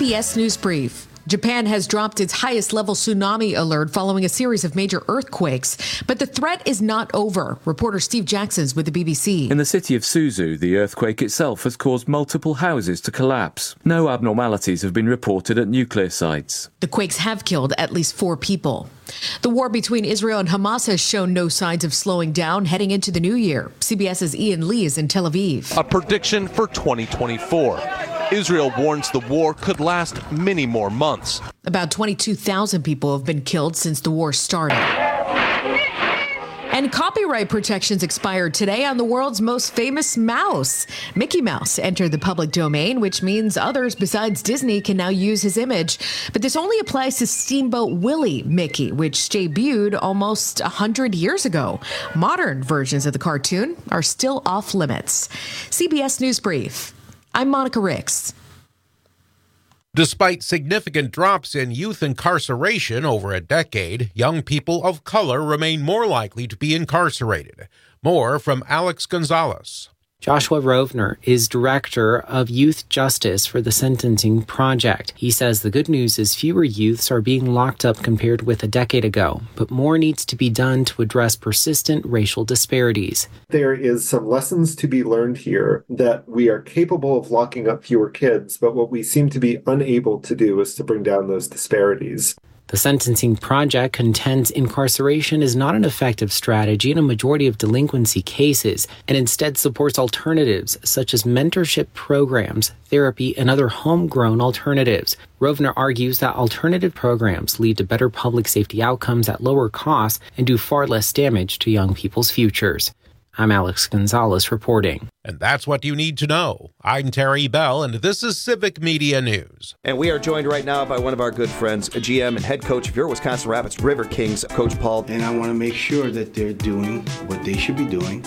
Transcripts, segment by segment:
CBS News Brief. Japan has dropped its highest level tsunami alert following a series of major earthquakes, but the threat is not over. Reporter Steve Jackson's with the BBC. In the city of Suzu, the earthquake itself has caused multiple houses to collapse. No abnormalities have been reported at nuclear sites. The quakes have killed at least 4 people. The war between Israel and Hamas has shown no signs of slowing down heading into the new year. CBS's Ian Lee is in Tel Aviv. A prediction for 2024. Israel warns the war could last many more months. About 22,000 people have been killed since the war started. And copyright protections expired today on the world's most famous mouse. Mickey Mouse entered the public domain, which means others besides Disney can now use his image. But this only applies to Steamboat Willie Mickey, which debuted almost 100 years ago. Modern versions of the cartoon are still off limits. CBS News Brief. I'm Monica Ricks. Despite significant drops in youth incarceration over a decade, young people of color remain more likely to be incarcerated. More from Alex Gonzalez. Joshua Rovner is director of youth justice for the Sentencing Project. He says the good news is fewer youths are being locked up compared with a decade ago, but more needs to be done to address persistent racial disparities. There is some lessons to be learned here that we are capable of locking up fewer kids, but what we seem to be unable to do is to bring down those disparities. The Sentencing Project contends incarceration is not an effective strategy in a majority of delinquency cases and instead supports alternatives such as mentorship programs, therapy, and other homegrown alternatives. Rovner argues that alternative programs lead to better public safety outcomes at lower costs and do far less damage to young people's futures. I'm Alex Gonzalez reporting. And that's what you need to know. I'm Terry Bell, and this is Civic Media News. And we are joined right now by one of our good friends, GM and head coach of your Wisconsin Rapids River Kings, Coach Paul. And I want to make sure that they're doing what they should be doing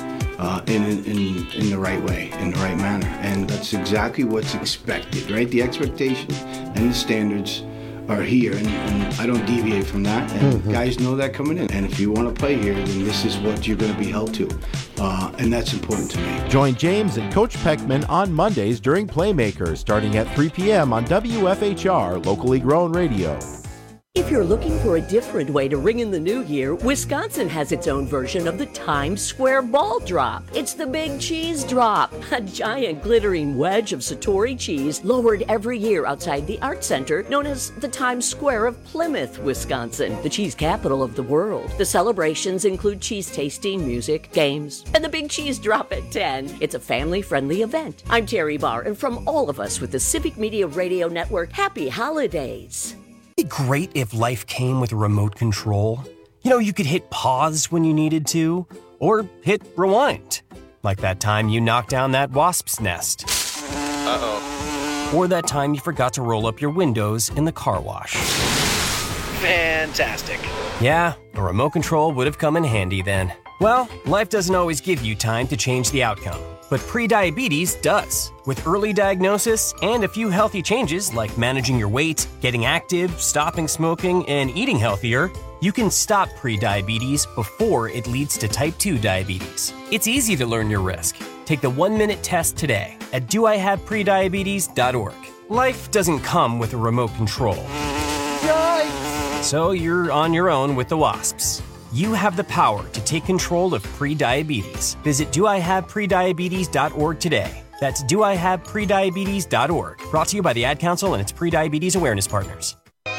in the right way, in the right manner. And that's exactly what's expected, right? The expectation and the standards are here, and I don't deviate from that. And guys know that coming in. And if you want to play here, then this is what you're going to be held to. And that's important to me. Join James and Coach Peckman on Mondays during Playmakers, starting at 3 p.m. on WFHR, locally grown radio. If you're looking for a different way to ring in the new year, Wisconsin has its own version of the Times Square Ball Drop. It's the Big Cheese Drop, a giant glittering wedge of Satori cheese lowered every year outside the Art Center, known as the Times Square of Plymouth, Wisconsin, the cheese capital of the world. The celebrations include cheese tasting, music, games, and the Big Cheese Drop at 10. It's a family-friendly event. I'm Terry Barr, and from all of us with the Civic Media Radio Network, happy holidays. It'd be great if life came with a remote control. You know, you could hit pause when you needed to, or hit rewind. Like that time you knocked down that wasp's nest. Uh-oh. Or that time you forgot to roll up your windows in the car wash. Fantastic. Yeah, a remote control would have come in handy then. Well, life doesn't always give you time to change the outcome, but prediabetes does. With early diagnosis and a few healthy changes like managing your weight, getting active, stopping smoking, and eating healthier, you can stop prediabetes before it leads to type 2 diabetes. It's easy to learn your risk. Take the 1-minute test today at doihaveprediabetes.org. Life doesn't come with a remote control. Yikes! So you're on your own with the wasps. You have the power to take control of prediabetes. Visit doihaveprediabetes.org today. That's doihaveprediabetes.org. Brought to you by the Ad Council and its Prediabetes Awareness Partners.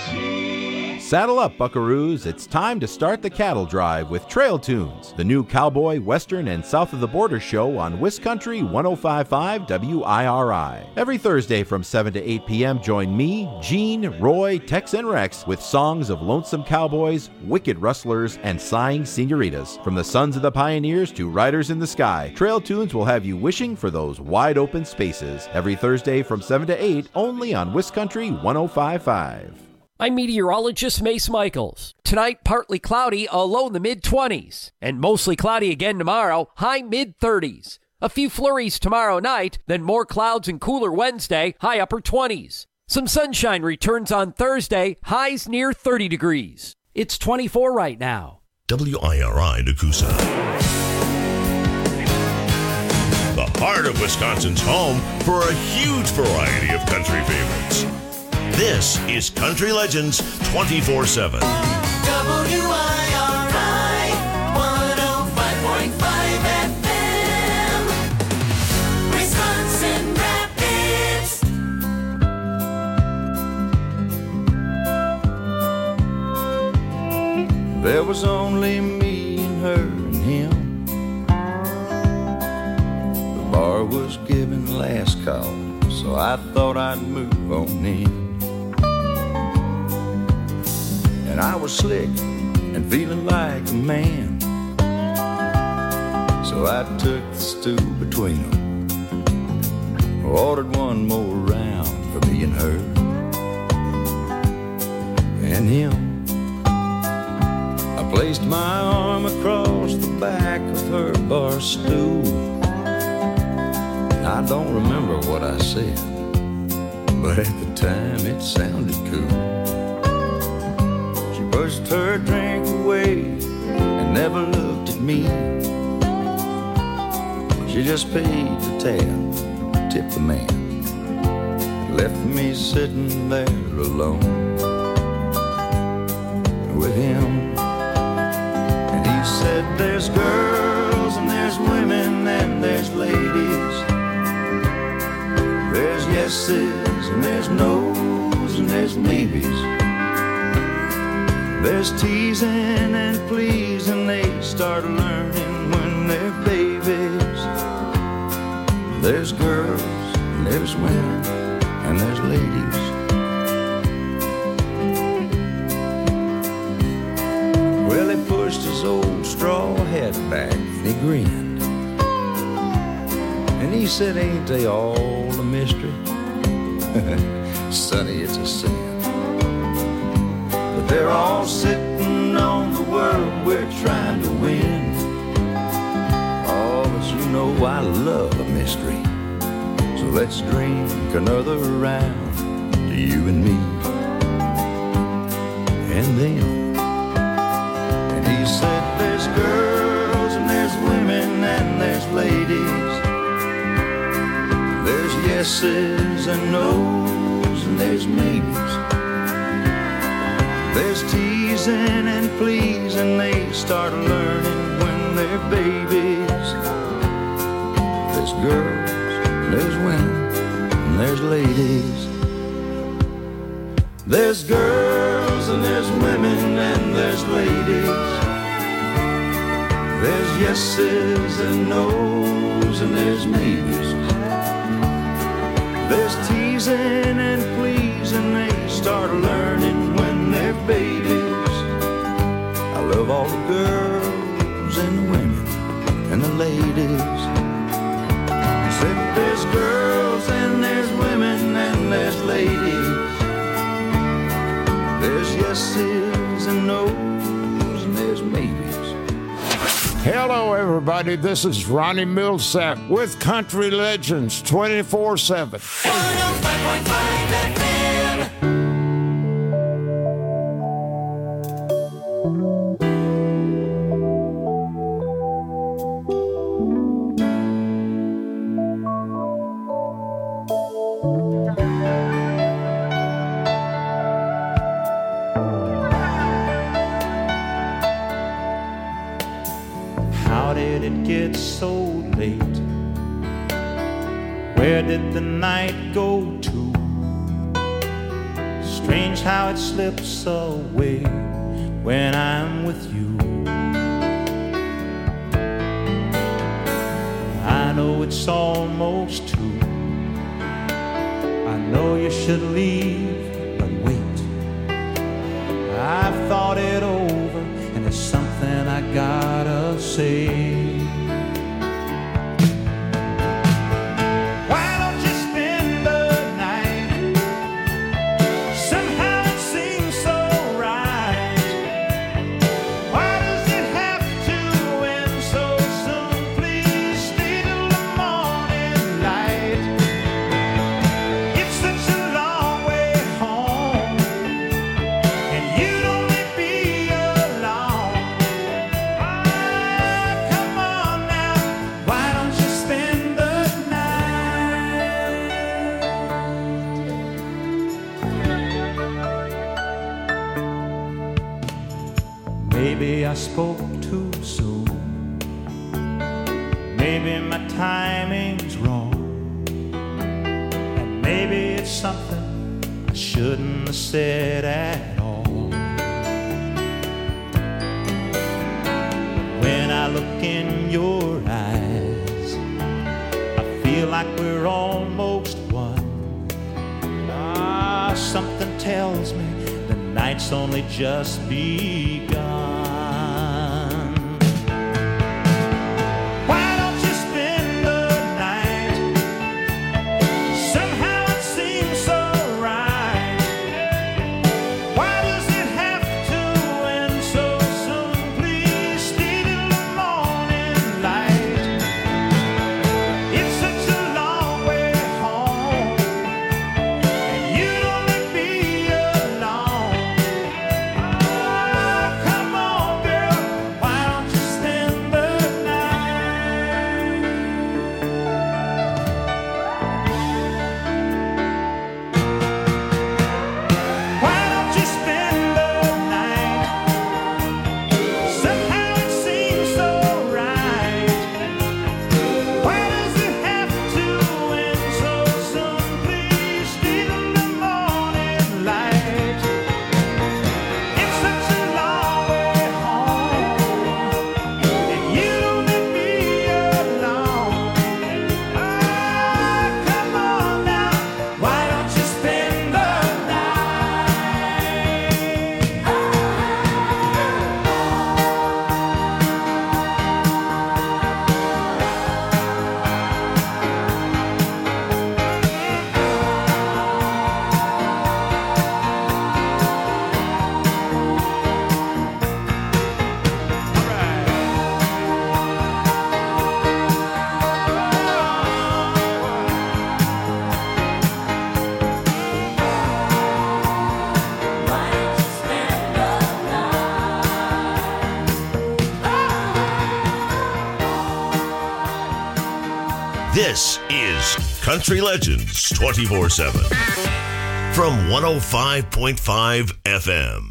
Saddle up, buckaroos. It's time to start the cattle drive with Trail Tunes, the new cowboy, western, and south of the border show on WisCountry 105.5 WIRI. Every Thursday from 7 to 8 p.m., join me, Gene, Roy, Tex, and Rex with songs of lonesome cowboys, wicked rustlers, and sighing senoritas. From the sons of the pioneers to riders in the sky, Trail Tunes will have you wishing for those wide-open spaces. Every Thursday from 7 to 8, only on WisCountry 105.5. I'm meteorologist Mace Michaels. Tonight, partly cloudy, a low in the mid-20s. And mostly cloudy again tomorrow, high mid-30s. A few flurries tomorrow night, then more clouds and cooler Wednesday, high upper 20s. Some sunshine returns on Thursday, highs near 30 degrees. It's 24 right now. WIRI Nakusa. The heart of Wisconsin's home for a huge variety of country favorites. This is Country Legends 24/7. WIRI 105.5 FM, Wisconsin Rapids. There was only me and her and him. The bar was giving the last call, so I thought I'd move on in. And I was slick and feeling like a man, so I took the stool between them, ordered one more round for me and her and him. I placed my arm across the back of her bar stool. I don't remember what I said, but at the time it sounded cool. She pushed her drink away and never looked at me. She just paid the tab, tipped the man, left me sitting there alone with him. And he said, there's girls and there's women and there's ladies. There's yeses and there's no's and there's maybes. There's teasing and pleasing, they start learning when they're babies. There's girls and there's women and there's ladies. Well, he pushed his old straw hat back and he grinned. And he said, ain't they all a mystery? Sonny, it's a sin. But they're all sitting on the world we're trying to win. Oh, but you know I love a mystery. So let's drink another round to you and me and them. And he said, there's girls and there's women and there's ladies. There's yeses and no's and there's maybes. There's teasing and pleasing, they start learning when they're babies. There's girls, there's women, and there's ladies. There's girls and there's women and there's ladies. There's yeses and no's and there's maybes. There's teasing and pleasing, they start learning when they're babies. I love all the girls and the women and the ladies. I said there's girls and there's women and there's ladies. There's yeses and no's and there's maybes. Hello, everybody. This is Ronnie Millsap with Country Legends 24/7. 105.5 FM. How did it get so late? Where did the night go to? Strange how it slips away when I'm with you. I know it's almost 2. I know you should leave, but wait. I've thought it over, and there's something I gotta say. Come Maybe I spoke too soon. Maybe my timing's wrong. And maybe it's something I shouldn't have said at all. When I look in your eyes, I feel like we're almost one. Something tells me the night's only just begun. Why don't you spend the night? Somehow it seems so right. Why does it have to end so soon? Please stay till the morning light. It's such a long way home, and you don't let me alone. Come on, girl, why don't you spend the night? Why don't you spend the night? Somehow it seems so right. Why does it have to end so soon? Please stay till the morning light. It's such a long way home, and you don't let me alone. Come on now, why don't you spend the This is Country Legends 24/7 from 105.5 FM.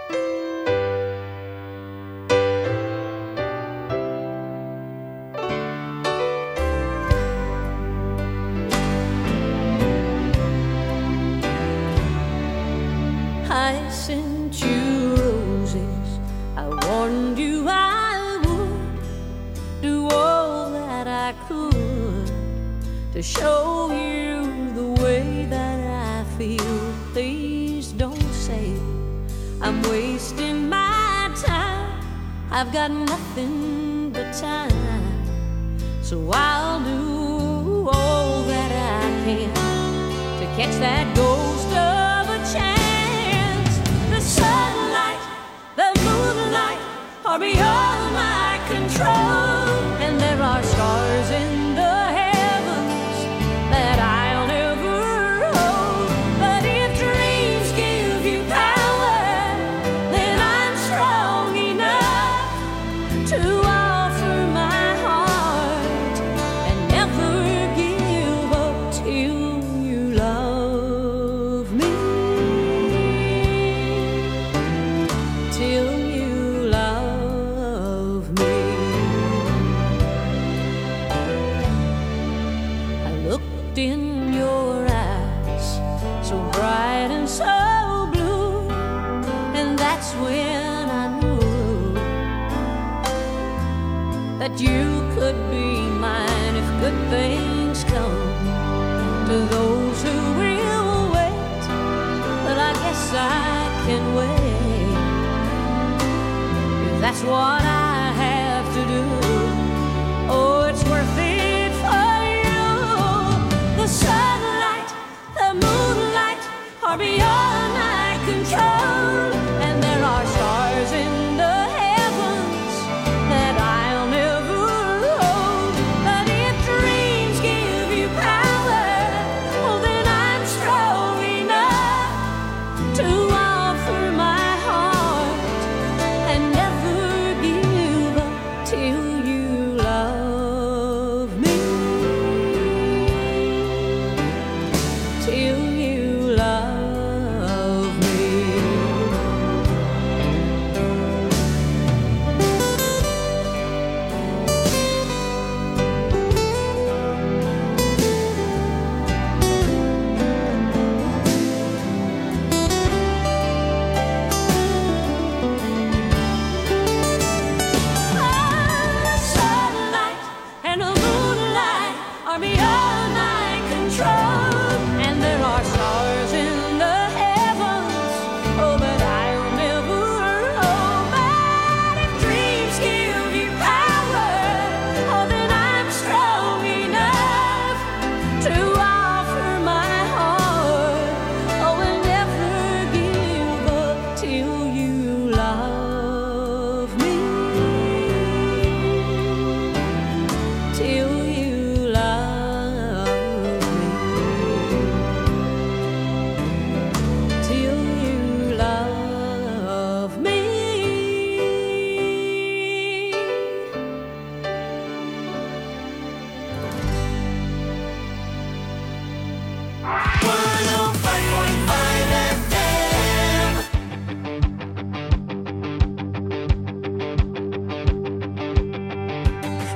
I sent you roses. I warned you I would do all that I could to show you the way that I feel. Please don't say I'm wasting my time. I've got nothing but time, so I'll do all that I can to catch that ghost of a chance. The sunlight, the moonlight are beyond my control, and there are stars in the heavens that I'll never hold. But if dreams give you power, then I'm strong enough to offer my heart and never give up till you love me. Till you love me. I looked in your eyes, so bright and so blue, and that's when I knew that you could be mine if good things come to those who will wait. But I guess I can wait if that's what I have to do. Oh, it's worth it for you. The sunlight, the moonlight are beyond my control, and there are stars in the heavens that I'll never hold. But if dreams give you power, well then I'm strong enough to offer my heart and never give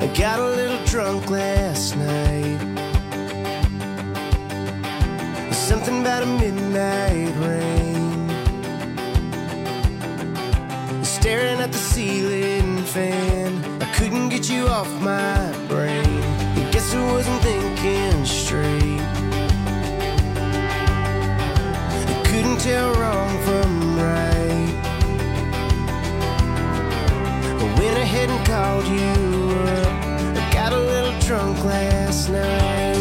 I got a little drunk last night. Something about a midnight rain, staring at the ceiling fan. I couldn't get you off my brain. I guess I wasn't thinking straight. I couldn't tell wrong from right. I went ahead and called you up. I got a little drunk last night.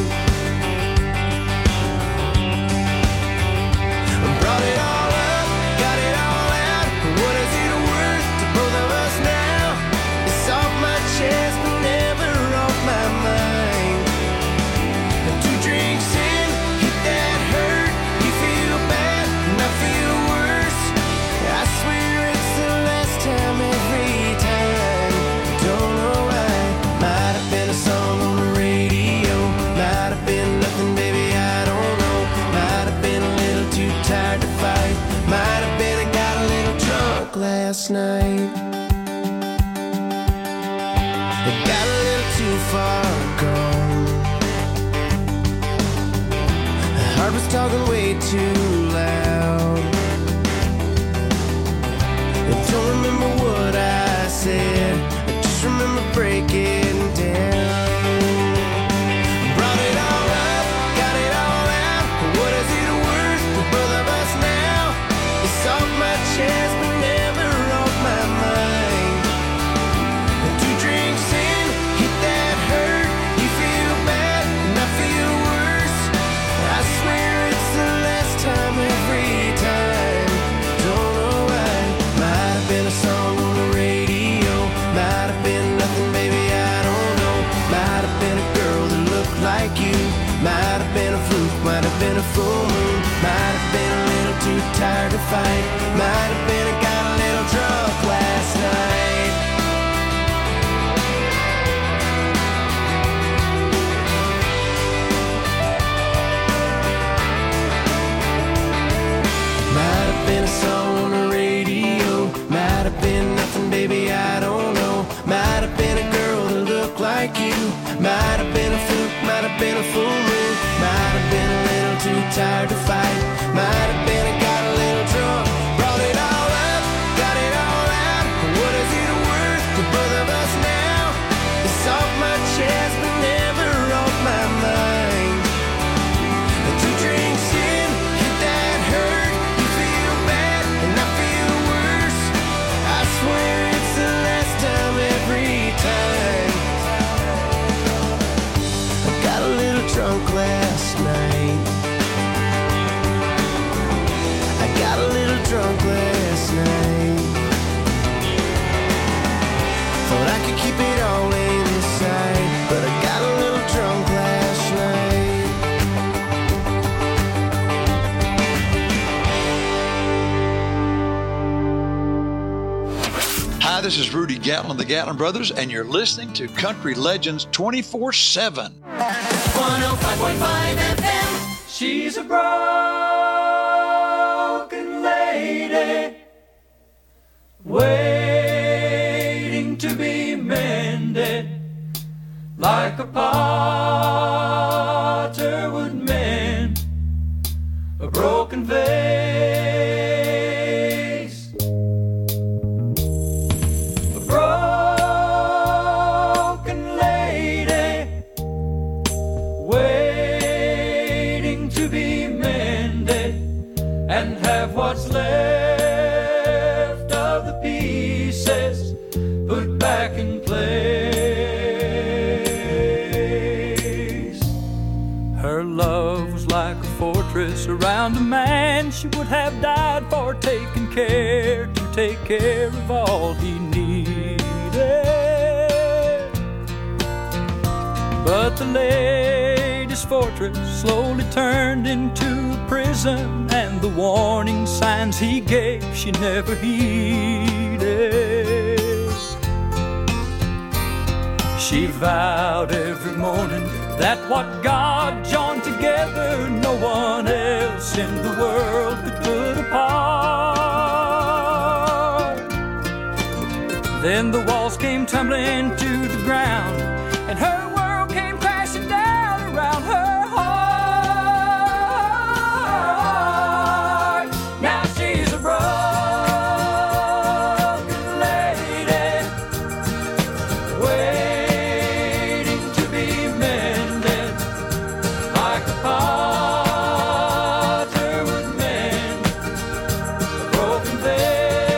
Brought it all up, got it all out. What is it worth to both of us now? It's off my chest, but never off my mind. 2 drinks in, hit that hurt. You feel bad, and I feel worse. I swear it's the last time every time. Don't know why. Might have been a song on the radio. Might have been nothing, baby, I don't know. Might have been a little too tired to fight. Might have been I got a little drunk last night. I got a little too far gone. My heart was talking way too loud. I don't remember what I said. I just remember breaking down. Brought it all up, got it all out. What is it worth to both of us now? It's off my chest, but never off my mind. 2 drinks in, hit that hurt. You feel bad, and I feel worse. I swear it's the last time every time. Don't know why. Might have been a song on the radio. Might have been nothing, baby, I don't know. Might have been a girl that looked like you. Might have been a fluke, might have been a full moon. Might have been a little too tired to fight. Might have been I got a little drunk last night. Might have been a song on the radio. Might have been nothing, baby, I don't know. Might have been a girl that looked like you. Might have been a fluke, might have been a full moon. Might have been a little too tired to fight. Might have been I got a little drunk. Brought it all up, got it all out. What is it worth to both of us now? It's off my chest, but never off my mind. 2 drinks in, hit that hurt. You feel bad, and I feel worse. I swear it's the last time every time. I got a little drunk last night. I got a little drunk last night. Thought I could keep it all inside, but I got a little drunk last night. Hi, this is Rudy Gatlin of the Gatlin Brothers, and you're listening to Country Legends 24/7. 105.5 FM. She's a broken lady, waiting to be mended, like a potter would mend a broken vase. A broken lady, waiting to be mended, and have what's left of the pieces put back in place. Her love was like a fortress around a man she would have died for, taking care to take care of all he needed. But the lady's fortress slowly turned into a prison, and the warning signs he gave she never heeded. She vowed every morning that what God joined together, no one else in the world could put apart. Then the walls came tumbling to the ground, and her world came crashing down around her heart. Now she's a broken lady, waiting to be mended, like a potter would mend a broken vase.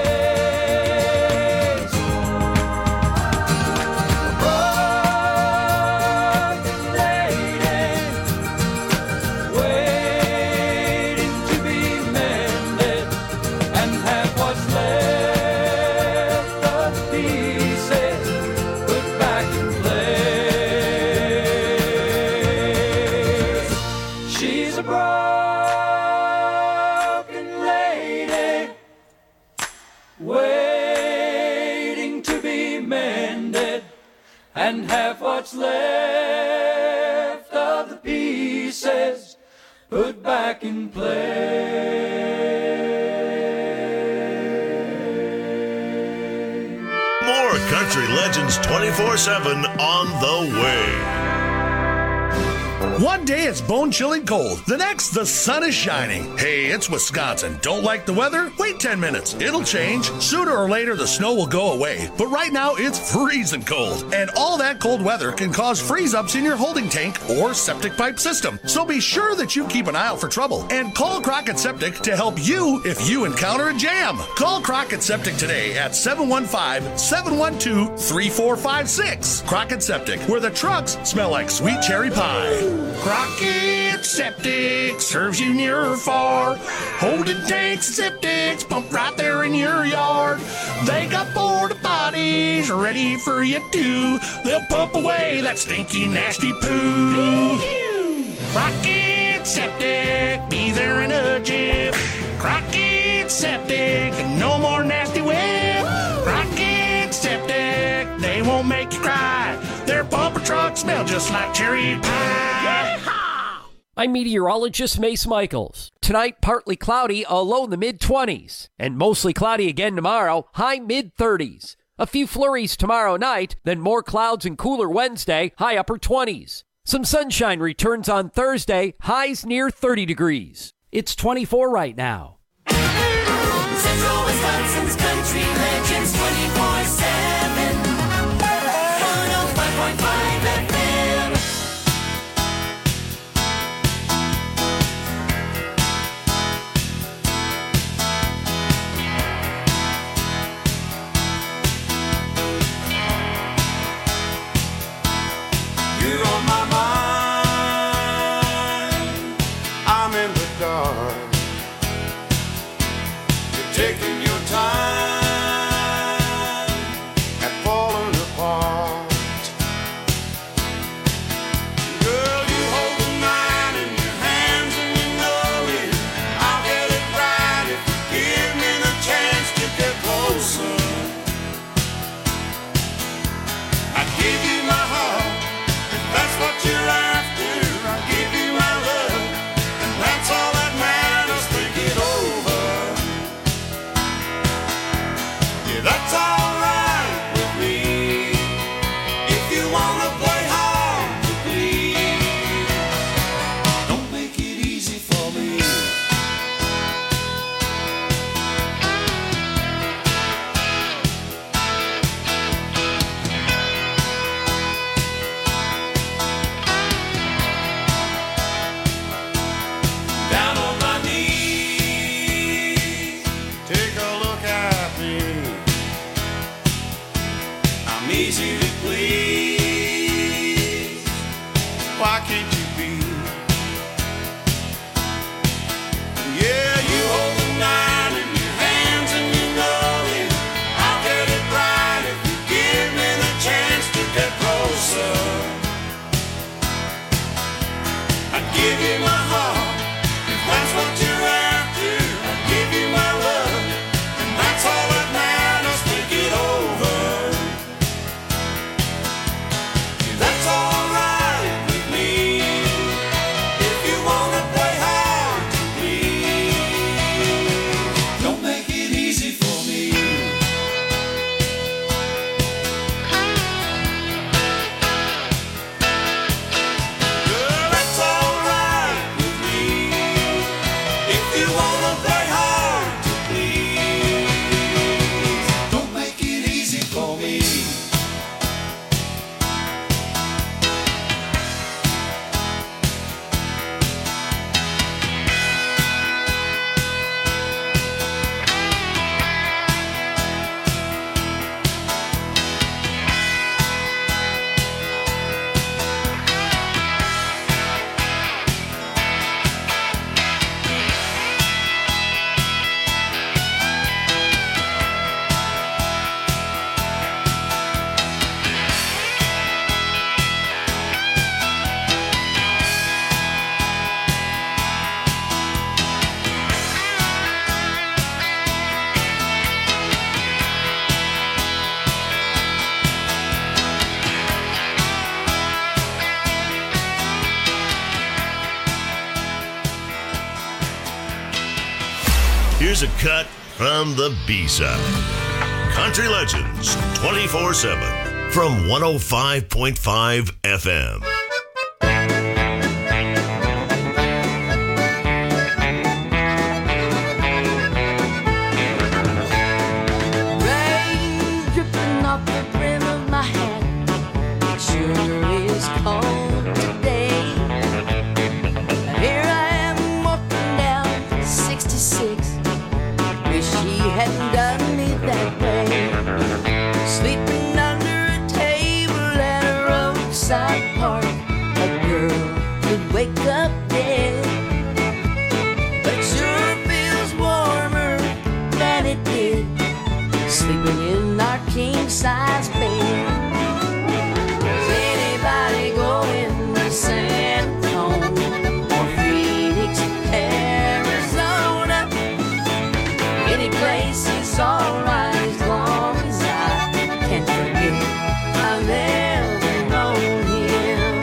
And have what's left of the pieces put back in place. More Country Legends 24/7 on the way. One day it's bone-chilling cold. The next, the sun is shining. Hey, it's Wisconsin. Don't like the weather? Wait 10 minutes. It'll change. Sooner or later, the snow will go away. But right now, it's freezing cold. And all that cold weather can cause freeze-ups in your holding tank or septic pipe system. So be sure that you keep an eye out for trouble. And call Crockett Septic to help you if you encounter a jam. Call Crockett Septic today at 715-712-3456. Crockett Septic, where the trucks smell like sweet cherry pie. Crockett Septic serves you near or far. Holding tanks and septics pump right there in your yard. They got porta potties ready for you too. They'll pump away that stinky, nasty poo. Crockett Septic, be there in a jiff. Crockett Septic, no more nasty whip. Crockett Septic, they won't make you cry. Their bumper trucks smell just like cherry pie. I'm meteorologist Mace Michaels. Tonight, partly cloudy, a low in the mid-20s. And mostly cloudy again tomorrow, high mid-30s. A few flurries tomorrow night, then more clouds and cooler Wednesday, high upper 20s. Some sunshine returns on Thursday, highs near 30 degrees. It's 24 right now. Central Wisconsin's Country Legends 24/7. 105.5 FM. You're on my mind. I'm in the dark. You're taking your time and falling apart. Girl, you hold the night in your hands and you know it. I'll get it right if you give me the chance to get closer. I give you my heart. That's what you're after. I give you my love, and that's all that matters. Think it over. Yeah, that's all right with me. If you wanna play hard to please, don't make it easy for me. Down on my knees, take a look at me. I'm easy to please. Why can't you be? Yeah, you hold the night in your hands and you know it. I'll get it right if you give me the chance to get closer. I give you my heart. If that's what you're after, I give you my love, and that's all that matters. Think it over. Here's a cut from the B-side. Country Legends 24/7 from 105.5 FM. Rain dripping off the brim of my hat. It sure is cold today. Here I am walking down 66. Wish she hadn't done me that way. Sleeping under a table at a roadside park. A girl could wake up dead. But it sure feels warmer than it did sleeping in our king-size bed. Does anybody going to San Antonio or Phoenix, Arizona? Any place is alright as long as I can forget I've ever known him.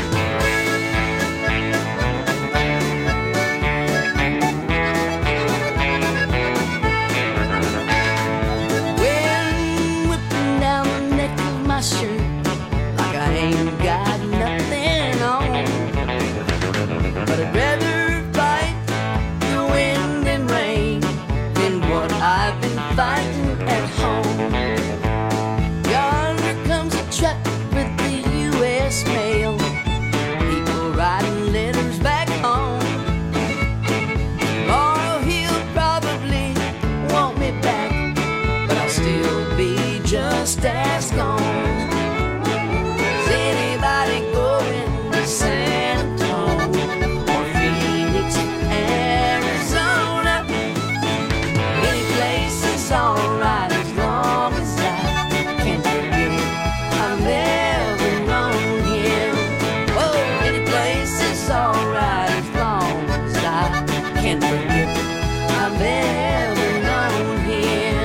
Wind whipping down the neck of my shirt like I ain't got nothing on. But I'd rather fight the wind and rain than what I've been fighting at home. Yonder comes a truck with the U.S. mail. People writing letters back home. Tomorrow he'll probably want me back, but I'll still be just as gone. Is anybody going to San Antonio or Phoenix, Arizona? Any place is alright as long as I can forget I've never known him. Oh, any place is alright as long as I can forget I've never known him.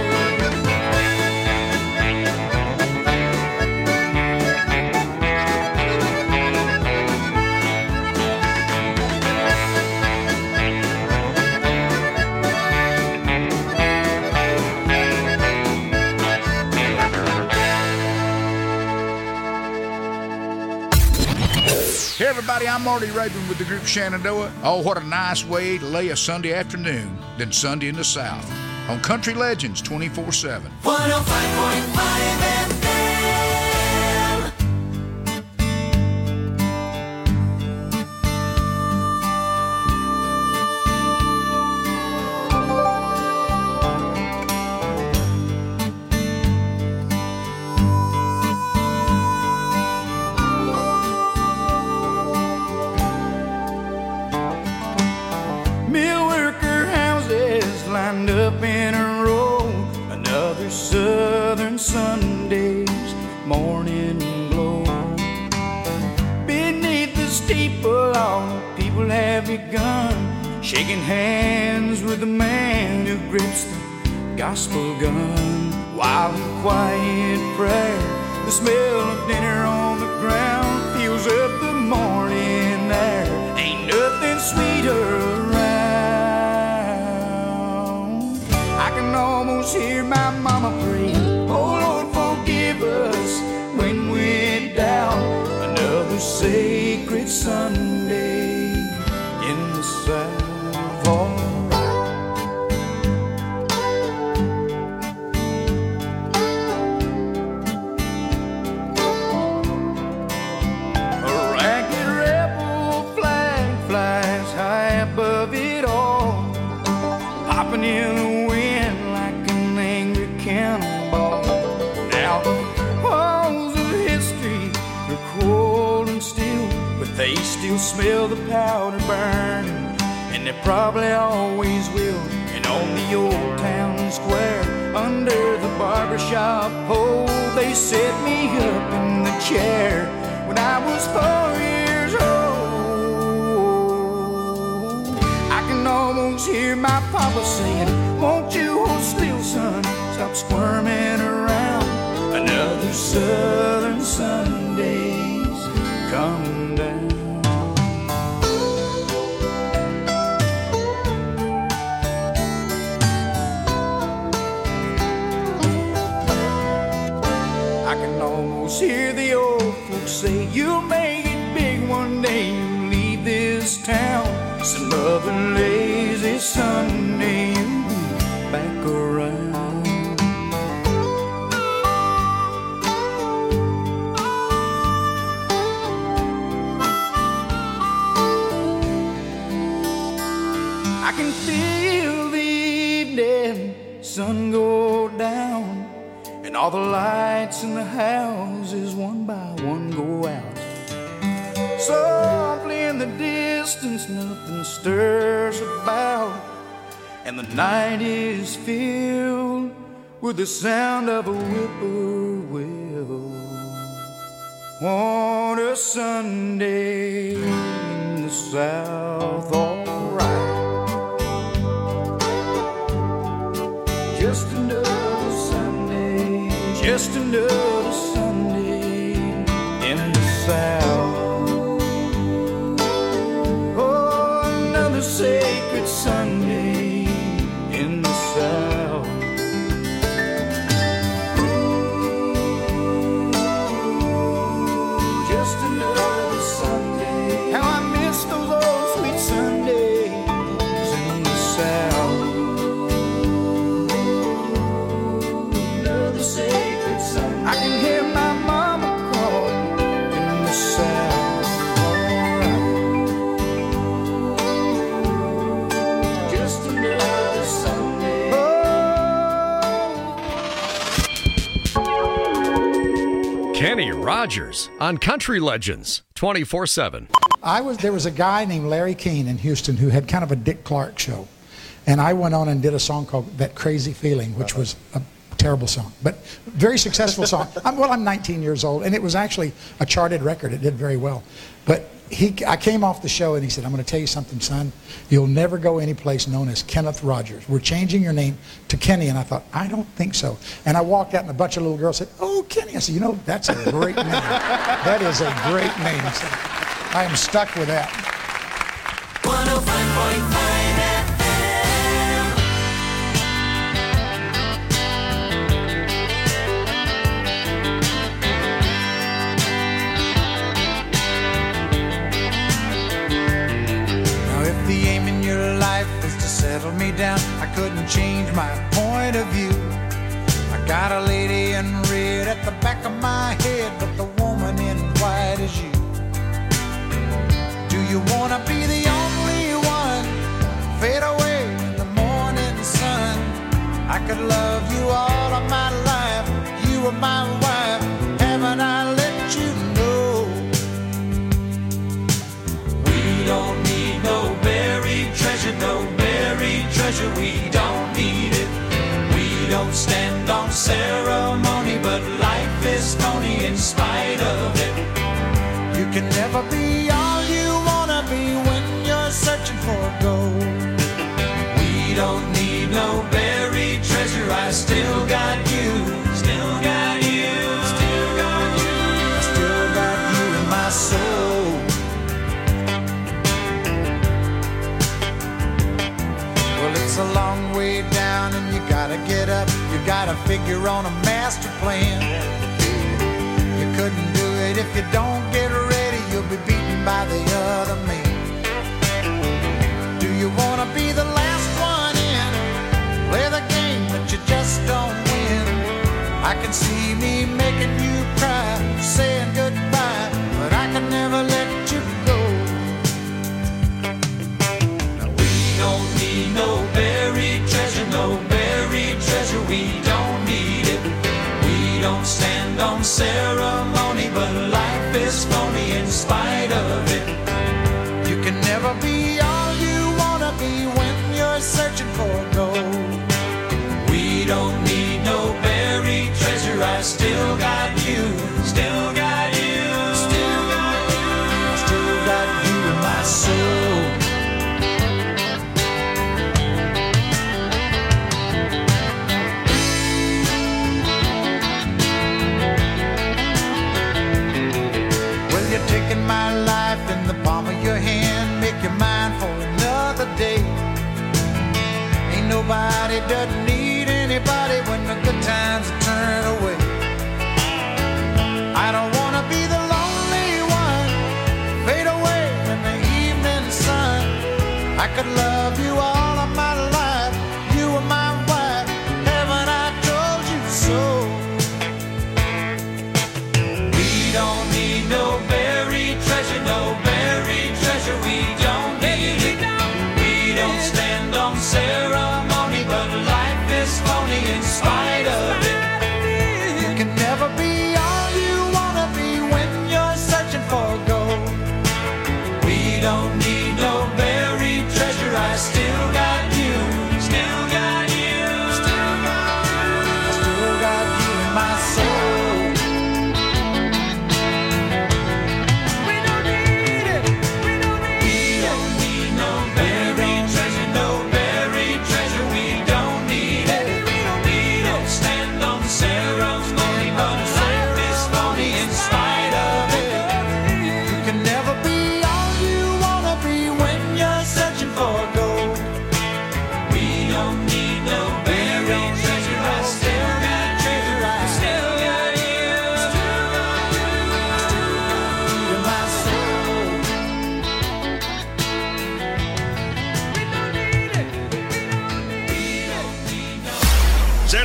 Hey everybody, I'm Marty Raven with the group Shenandoah. Oh, what a nice way to lay a Sunday afternoon than Sunday in the South on Country Legends 24/7. 105.5 FM. Mill worker houses lined up in a row. Another southern Sunday's morning glow. Beneath the steeple, all the people have begun shaking hands with the man who grips the gospel gun. While in quiet prayer, the smell of dinner on the ground fills up the morning air. Ain't nothing sweeter around. I can almost hear my mama pray, oh Lord, forgive us when we're down. Another sacred Sunday in the South. All a ragged rebel flag flies high above it all, popping in the wind like an angry cannonball. Now the walls of history are cold and still, but they still smell the powder burning, and they probably always will. And on the old town square, under the barbershop pole, they set me up in the chair when I was 4 years old. I can almost hear my papa saying, won't you hold still, son, stop squirming around. Another southern Sunday's coming down. always hear the old folks say, you'll make it big one day, you leave this town. Some other lazy Sunday, you'll be back around. I can feel the evening sun go down, and all the lights in the houses one by one go out. Softly in the distance, nothing stirs about, and the night is filled with the sound of a whippoorwill. On a Sunday in the South, alright. Just another Sunday, just another Sunday in the South. Oh, another sacred Sunday in the South. Just another Sunday. How I miss those old sweet Sundays in the South. I can hear my mama calling in the South. Just another Sunday. Kenny Rogers on Country Legends 24/7. There was a guy named Larry Keane in Houston who had kind of a Dick Clark show, and I went on and did a song called That Crazy Feeling, which was a terrible song, but very successful song. I'm 19 years old, and it was actually a charted record. It did very well. But I came off the show, and he said, I'm going to tell you something, son. You'll never go any place known as Kenneth Rogers. We're changing your name to Kenny. And I thought, I don't think so. And I walked out, and a bunch of little girls said, oh, Kenny. I said, that's a great name. That is a great name. So I am stuck with that. 105.5 The aim in your life is to settle me down. I couldn't change my point of view. I got a lady in red at the back of my head, but the woman in white is you. Do you wanna be the only one? Fade away in the morning sun. I could love you all of my life. You were my wife. Haven't I let you know? We don't need no buried treasure, no buried treasure, we don't need it. We don't stand on ceremony, but life is phony in spite of it. You can never be all you wanna be when you're searching for gold. We don't need no buried treasure, I still got you, still got you, still got you, I still got you in my soul. It's a long way down and you gotta get up. You gotta figure on a master plan. You couldn't do it if you don't get ready. You'll be beaten by the other man. Do you wanna be the last one in? Play the game but you just don't win. I can see me making you cry, saying goodbye, but I can never let you go. We don't need no buried treasure, no buried treasure, we don't need it. We don't stand on ceremony, but life is phony in spite of it. You can never be all you wanna be when you're searching for gold. We don't need no buried treasure, I still got you, still got you, still got you, still got you in my soul. You're taking my life in the palm of your hand, make your mind for another day. Ain't nobody doesn't need anybody when the good times turn away. I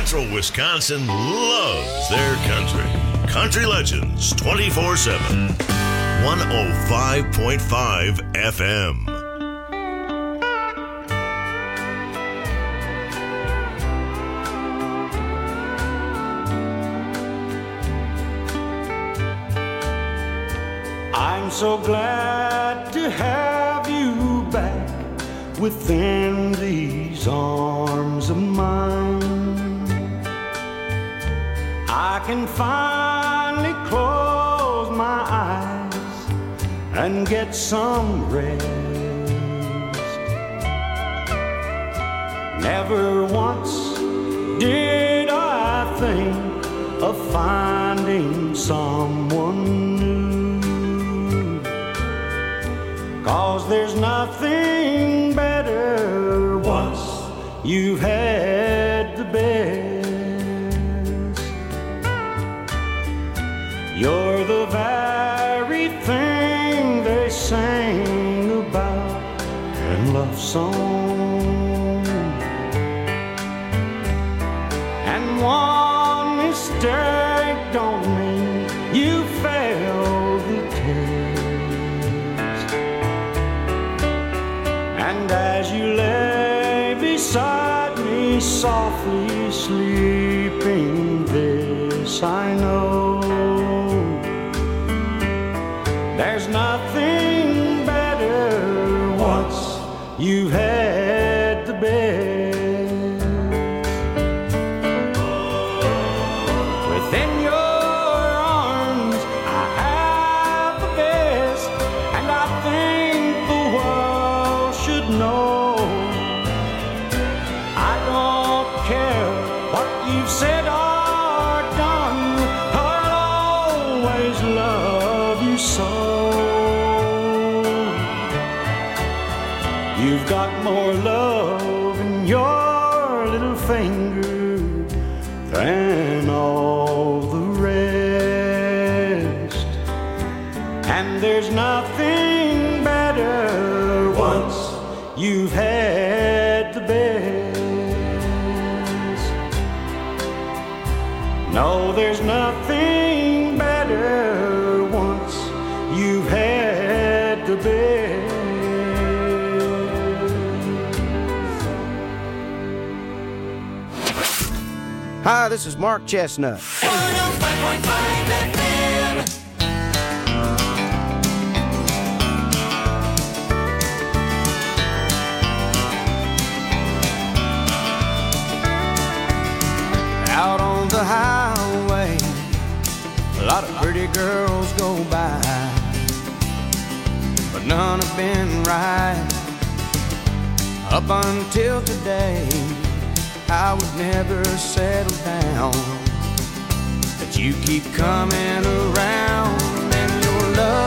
Central Wisconsin loves their country. Country Legends 24/7. 105.5 FM. I'm so glad to have you back within these arms of mine. I can finally close my eyes and get some rest. Never once did I think of finding someone new, 'cause there's nothing better once you've had the best. You're the very thing they sang about in love songs. And one mistake don't mean you failed the test. And as you lay beside me softly sleeping, this I know: there's nothing better once you've had the best. Within your arms I have the best, and I think the world should know. I don't care what you've said or done, I'll always love you so. You've got more love in your little finger than all the rest. And there's nothing better once you've had the best. No, there's nothing better once you've had the best. Hi, this is Mark Chestnut. 105.5 FM. Out on the highway, a lot of pretty girls go by, but none have been right. Up until today, I would never settle down, but you keep coming around, and your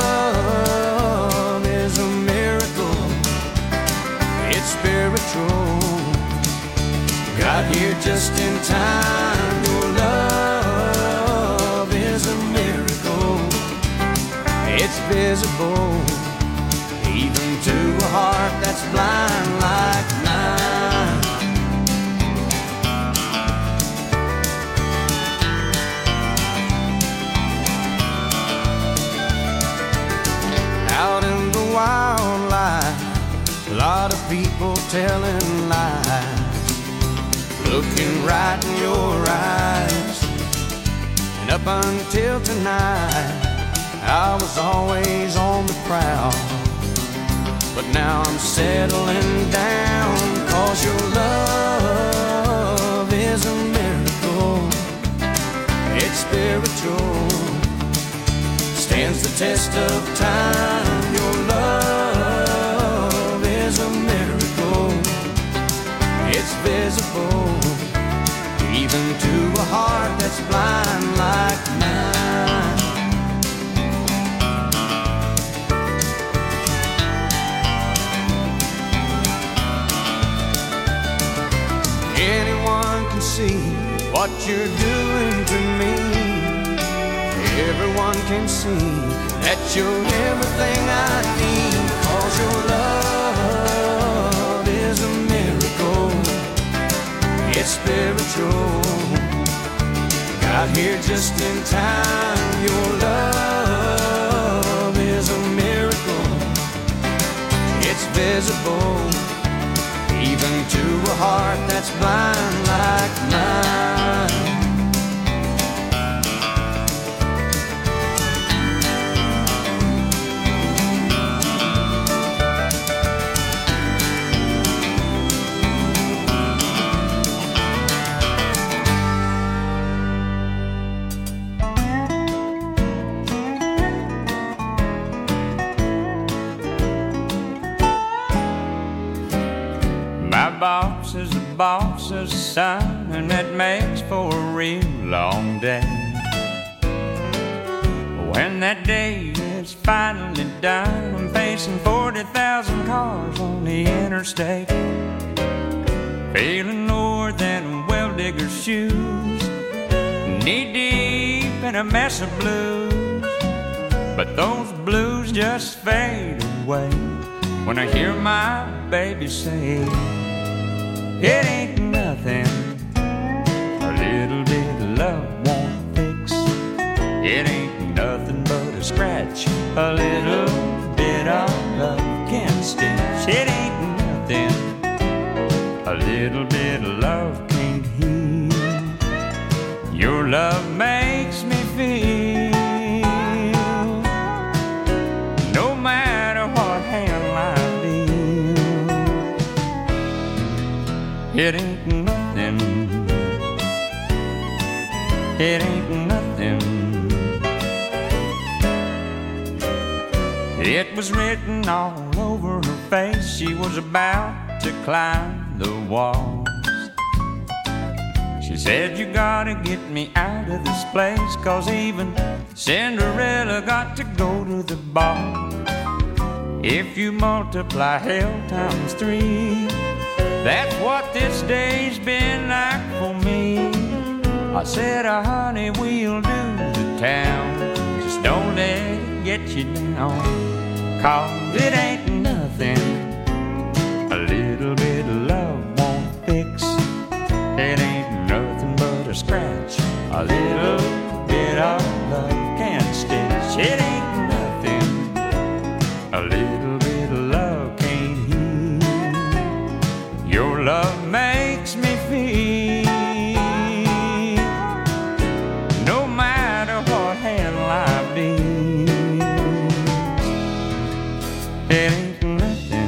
love is a miracle. It's spiritual. Got here just in time. Your love is a miracle. It's visible, even to a heart that's blind like mine. Out in the wildlife, a lot of people telling lies, looking right in your eyes. And up until tonight, I was always on the prowl, but now I'm settling down, 'cause your love is a miracle. It's spiritual, stands the test of time. Your love is a miracle. It's visible, even to a heart that's blind like mine. Anyone can see what you're doing to me. Everyone can see that you're everything I need, 'cause your love is a miracle. It's spiritual, got here just in time. Your love is a miracle. It's visible, even to a heart that's blind like mine. Boss is a boss is a son, and that makes for a real long day. When that day is finally done, I'm facing 40,000 cars on the interstate, feeling lower than a well-digger's shoes, knee-deep in a mess of blues. But those blues just fade away when I hear my baby say, it ain't nothing, a little bit of love won't fix. It ain't nothing but a scratch, a little bit of love can stitch. It ain't nothing, a little bit of love can't heal. Your love makes me feel, no matter what hand I it ain't nothing, it ain't nothing. It was written all over her face, she was about to climb the walls. She said, you gotta get me out of this place, 'cause even Cinderella got to go to the ball. If you multiply hell times 3, that's what this day's been like for me. I said, honey, we'll do the town, just don't let it get you down, 'cause it ain't nothing, a little bit of love won't fix. It ain't nothing but a scratch, a little bit of love can't stitch. It ain't nothing, a little bit of love can't heal. Your love makes me feel, no matter what hand life deals. It ain't nothing,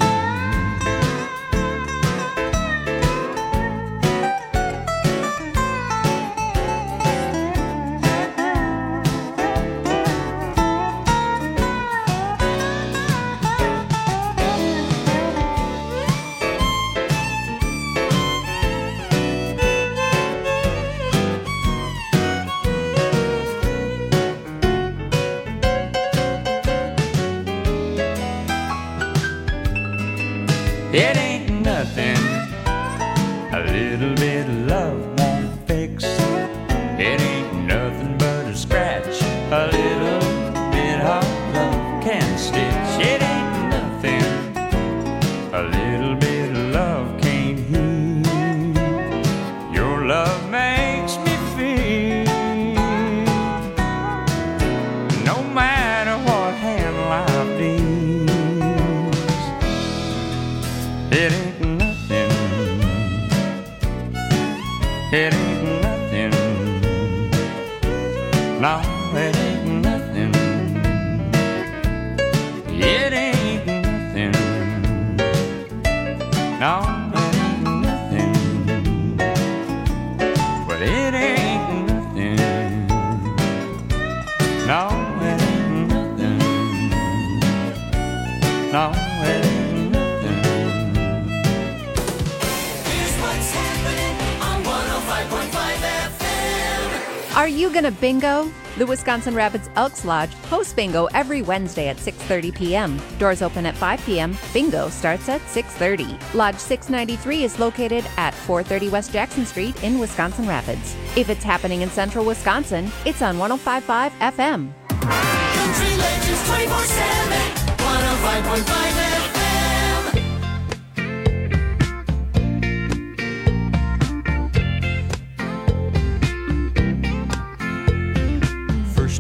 it ain't nothing, a little bit of love won't fix. It ain't nothing but a scratch, a little bit of love can stitch. It ain't nothing, a little bit of love can't heal. Your love makes me feel, no matter what hand life deals. It ain't nothing, it ain't nothing, no, it ain't nothing, it ain't nothing, no, it ain't nothing, but it ain't nothing, no, it ain't nothing, no, it ain't. Are you gonna bingo? The Wisconsin Rapids Elks Lodge hosts bingo every Wednesday at 6:30 p.m. Doors open at 5 p.m. Bingo starts at 6:30. Lodge 693 is located at 430 West Jackson Street in Wisconsin Rapids. If it's happening in central Wisconsin, it's on 105.5 FM. Country Legends 24/7, 105.5 FM.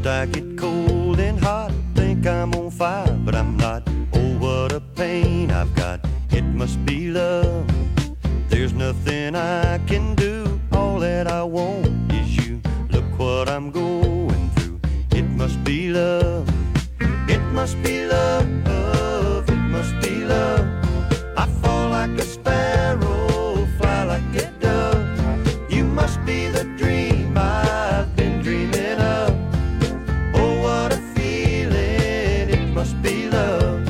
First I get cold and hot, think I'm on fire, but I'm not. Oh, what a pain I've got. It must be love. There's nothing I can do. All that I want is you. Look what I'm going through. It must be love. It must be love. It must be love. I fall like a sparrow, fly like a dove. You must be the dream I've been dreaming of. Oh, what a feeling. It must be love.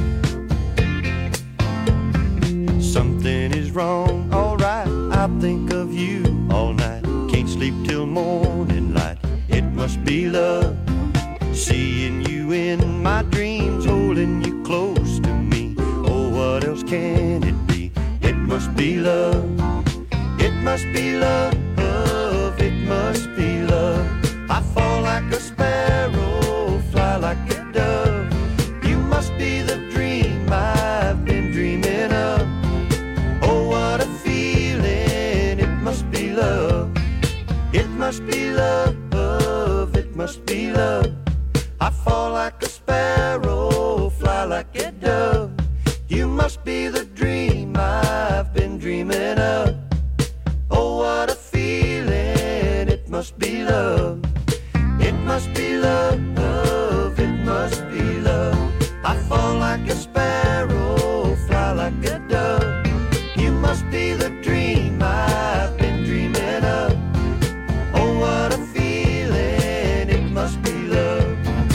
Something is wrong, alright. I think of you all night. Can't sleep till morning light. It must be love. Seeing you in my dreams, holding you close to me. Oh, what else can it be? It must be love. It must be love. It must be love. I fall like a sparrow, fly like a dove. You must be the dream I've been dreaming of. Oh, what a feeling. It must be love. It must be love. It must be love. I fall like a sparrow, fly like a dove. You must be the dream I've been dreaming of. Oh, what a feeling. It must be love. It must be love. It must be love. I fall like a sparrow, fly like a dove. You must be the dream I've been dreaming of. Oh, what a feeling. It must be love.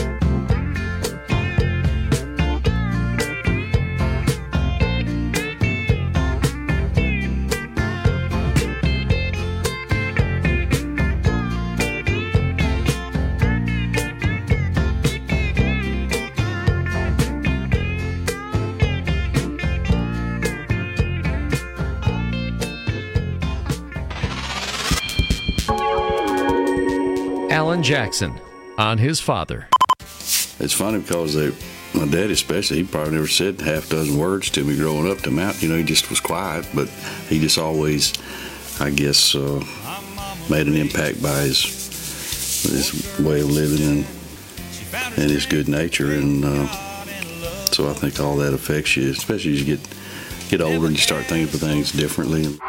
Alan Jackson on his father. It's funny because my dad especially, he probably never said half a dozen words to me growing up to Mount. You know, he just was quiet, but he just always, I guess, made an impact by his way of living and his good nature. And so I think all that affects you, especially as you get older and you start thinking of things differently.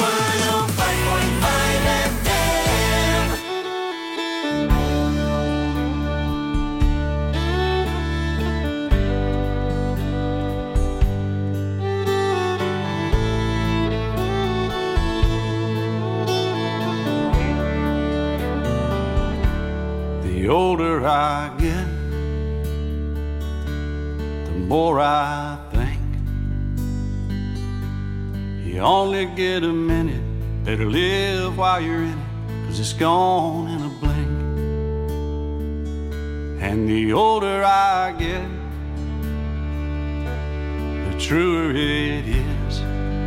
The older I get, the more I think you only get a minute. Better live while you're in it, 'cause it's gone in a blink. And the older I get, the truer it is.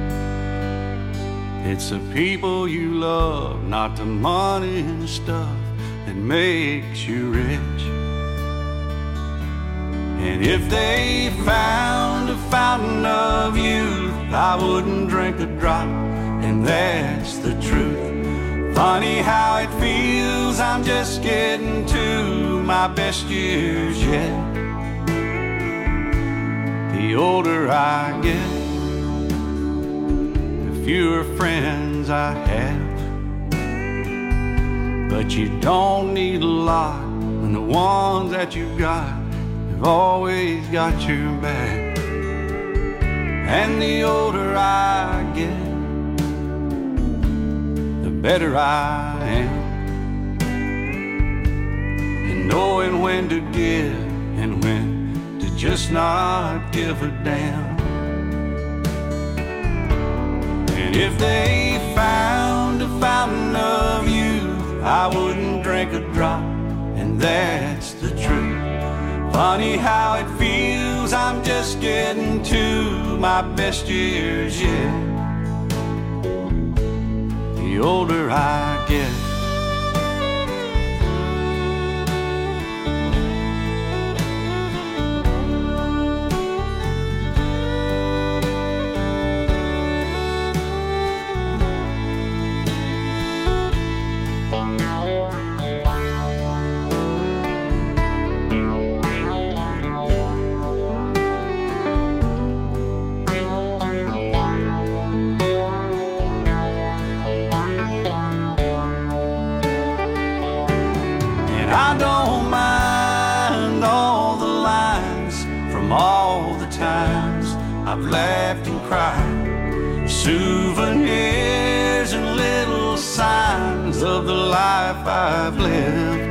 It's the people you love, not the money and the stuff that makes you rich. And if they found a fountain of youth, I wouldn't drink a drop, and that's the truth. Funny how it feels, I'm just getting to my best years yet. The older I get, the fewer friends I have. But you don't need a lot when the ones that you've got have always got your back. And the older I get, the better I am. And knowing when to give and when to just not give a damn. And if they found a fountain of youth, I wouldn't drink a drop, and that's the truth. Funny how it feels, I'm just getting to my best years yet. The older I get. laughed and cried. Souvenirs and little signs of the life I've lived.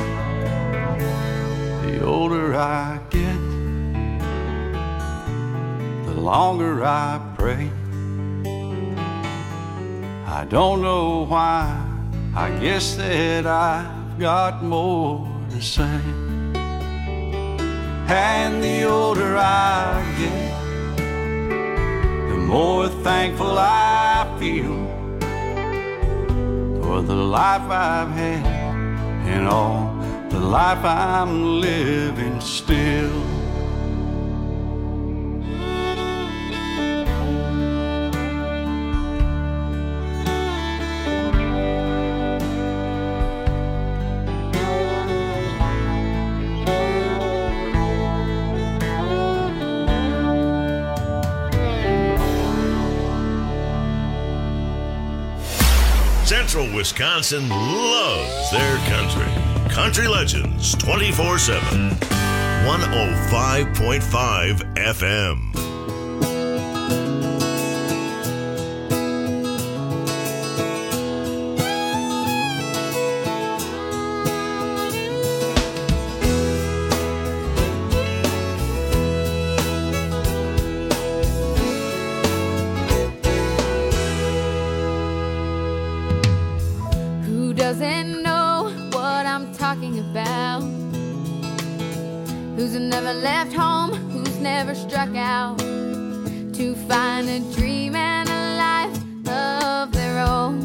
The older I get, the longer I pray. I don't know why, I guess that I've got more to say. And the older I get, the more thankful I feel for the life I've had and all the life I'm living still. Central Wisconsin loves their country. Country Legends 24/7. 105.5 FM. Doesn't know what I'm talking about. Who's never left home, who's never struck out to find a dream and a life of their own.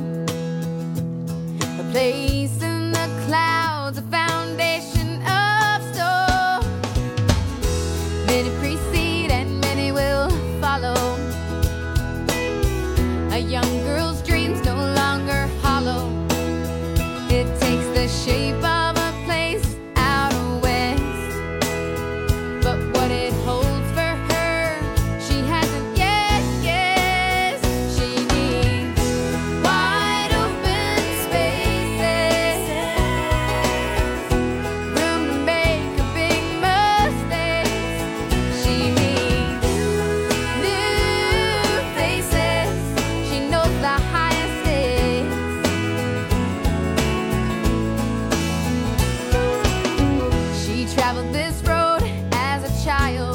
A place in the clouds, a foundation of stone. Many precede and many will follow. A young girl's dreams no longer hollow. It takes the shape of a place out west, but what it holds for her, she hasn't yet guessed. She needs wide open spaces, room to make a big mistake. She needs new faces. She knows the highest stakes. She traveled this road as a child,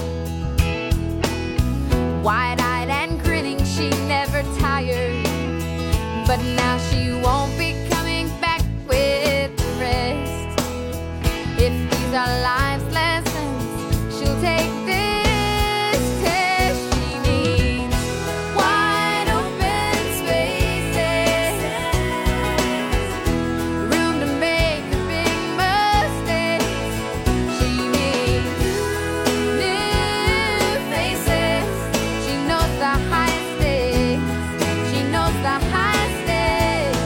wide-eyed and grinning, she never tired. But now she won't be coming back with the rest. If these are life's lessons, she'll take this test. She needs wide open spaces, room to make a big mistake. She needs new faces. She knows the highest stakes. She knows the highest stakes.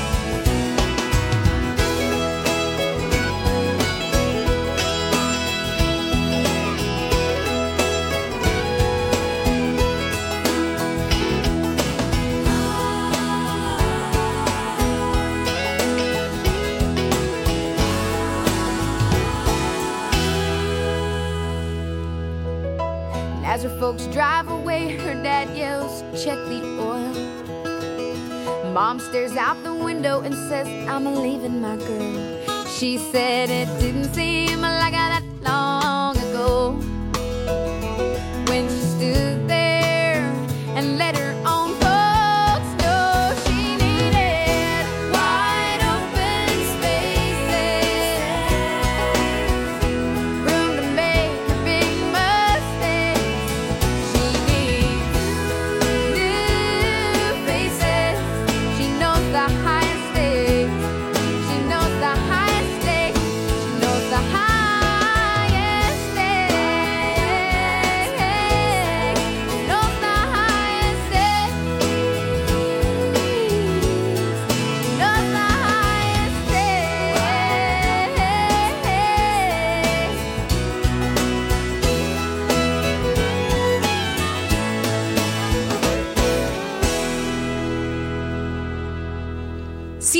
And as her folks drive away, her dad yells, "Check the oil." Mom stares out the window and says, "I'm leaving my girl." She said it didn't seem like that long ago when she stood there and let her own folks know she needed wide open spaces, room to make a big mistake. She needs new faces. She knows the highest stakes. She knows the highest stakes. She knows the highest.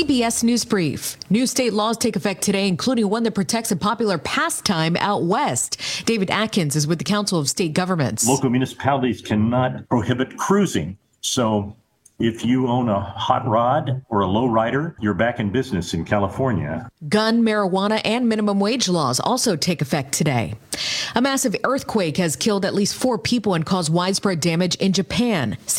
CBS News Brief. New state laws take effect today, including one that protects a popular pastime out west. David Atkins is with the Council of State Governments. Local municipalities cannot prohibit cruising. So if you own a hot rod or a low rider, you're back in business in California. Gun, marijuana, and minimum wage laws also take effect today. A massive earthquake has killed at least 4 people and caused widespread damage in Japan.